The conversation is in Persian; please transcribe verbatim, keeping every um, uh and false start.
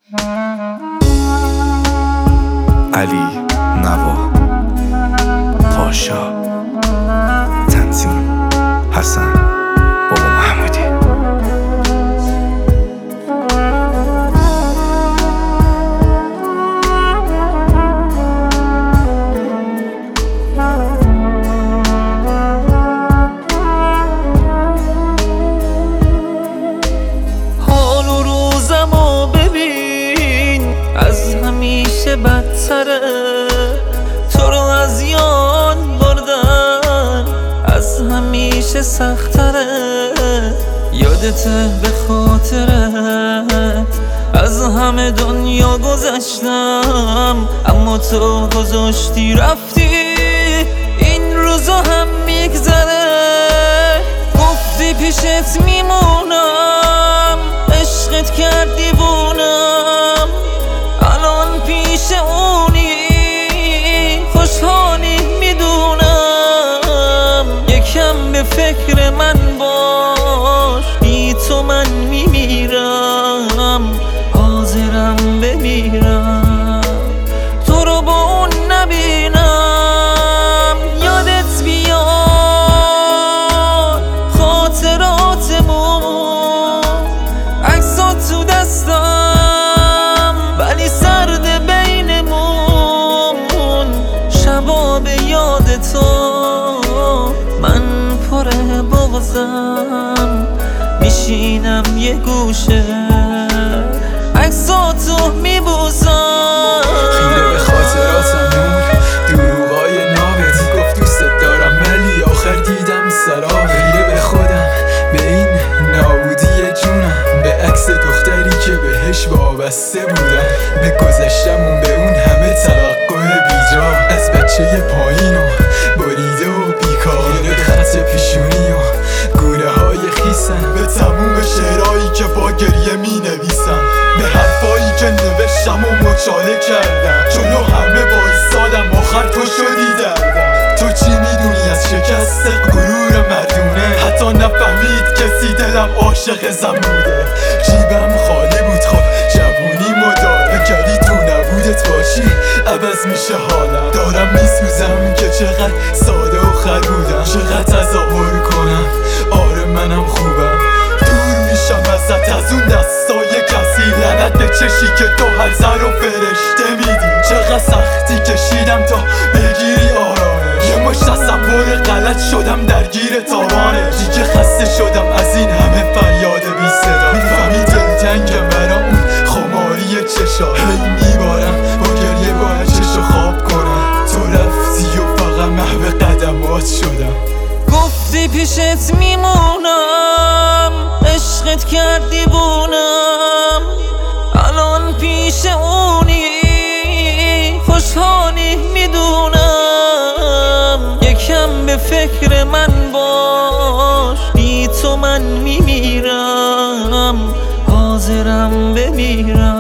علی نوا، پاشا، تنظیم حسن بابا محمودی. حال و روزمو ببین از همیشه بدتره، تو رو از یاد بردن از همیشه سختره. یادته به خاطره از همه دنیا گذشتم، اما تو گذاشتی رفتی. این روزا هم میگذره، گفتی پیشت میمونم، عشقت کرد دیوونم. الان پیش اونی خوشحالی میدونم، یکم به فکر من باش، بی تو من میمیرم، حاضرم بمیرم تو رو با اون نبینم. یادت بیاد خاطراتمون، عکسات تو دستم ولی سرد بینمون. شبا به یاد تو من پر بغضم، میشینم یه گوشه عکساتو میبوسم. خیره به خاطراتمون، دروغای نامت، گفت دوستت دارم ولی آخر دیدم سراب. خیره به خودم، به این نابودی جونم، به عکس دختری که بهش وابسته بودم، به گذشتمون، به اون همه توقع بیجا از بچه پایین و بریده و بیکار. خیره به خط پیشونی و گونه های خیسم، به تموم شعرهایی که با گریه می نویسم، به حرفایی که نوشتم و مچاله کردم. جلو همه بایستادم، آخر تو شدی دردم. تو چی میدونی از شکست غرور مردونه؟ حتی نفهمید کسی دلم عاشق زموده. جیبم خالی بود، خب جوونی مدار بکردی تو نبودت باشی عوض میشه حالم. دارم میسوزم که چقدر ساده و خر بودم، چقدر تظاهر کنم آره منم خوبم. دور میشم ازت از اون دستای کسی، لعنت به چشی که تو هر زر و فرشته میدی. چقدر سختی کشیدم تا بگیری آرامش، یه مشت تصور غلط شدم درگیر تاوانه. دیگه خسته شدم از این همه فریاد بی صدا. میفهمی دلتنگم برام اون خماری چشا، هی میبارم با گریه باید چشو خواب کنم. تو رفتی و فقط محو قدمات شدم. گفتی پیشت میمونم، عشقت کرد دیوونم. الان پیش اونی خوشحالی میدونم، یکم به فکر من باش، بی تو من میمیرم، حاضرم بمیرم.